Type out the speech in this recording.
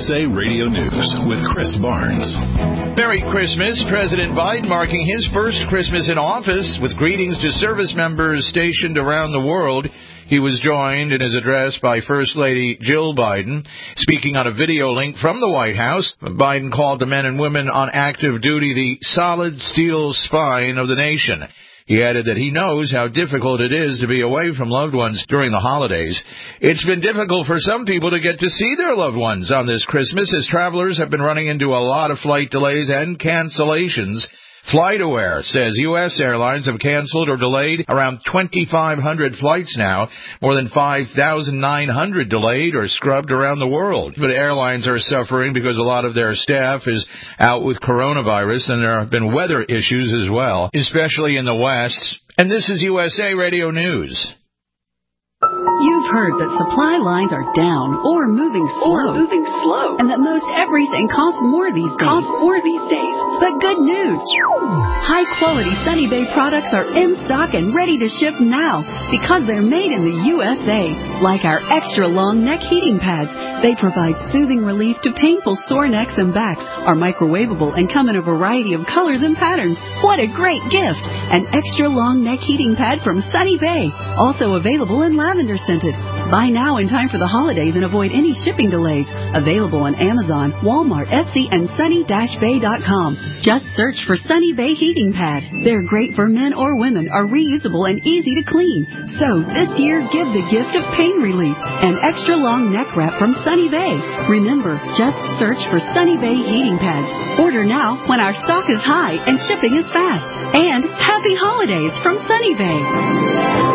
USA Radio News with Chris Barnes. Merry Christmas. President Biden marking his first Christmas in office with greetings to service members stationed around the world. He was joined in his address by First Lady Jill Biden. Speaking on a video link from the White House, Biden called the men and women on active duty the solid steel spine of the nation. He added that he knows how difficult it is to be away from loved ones during the holidays. It's been difficult for some people to get to see their loved ones on this Christmas, as travelers have been running into a lot of flight delays and cancellations. FlightAware says U.S. airlines have canceled or delayed around 2,500 flights now, more than 5,900 delayed or scrubbed around the world. But airlines are suffering because a lot of their staff is out with coronavirus, and there have been weather issues as well, especially in the West. And this is USA Radio News. You've heard that supply lines are down or moving slow, and that most everything costs more these days. But good news! High-quality Sunny Bay products are in stock and ready to ship now because they're made in the USA. Like our extra-long neck heating pads. They provide soothing relief to painful sore necks and backs, are microwavable, and come in a variety of colors and patterns. What a great gift! An extra-long neck heating pad from Sunny Bay. Also available in lavender scented. Buy now in time for the holidays and avoid any shipping delays. Available on Amazon, Walmart, Etsy, and sunny-bay.com. Just search for Sunny Bay Heating Pad. They're great for men or women, are reusable and easy to clean. So this year, give the gift of pain relief. An extra long neck wrap from Sunny Bay. Remember, just search for Sunny Bay Heating Pads. Order now when our stock is high and shipping is fast. And happy holidays from Sunny Bay.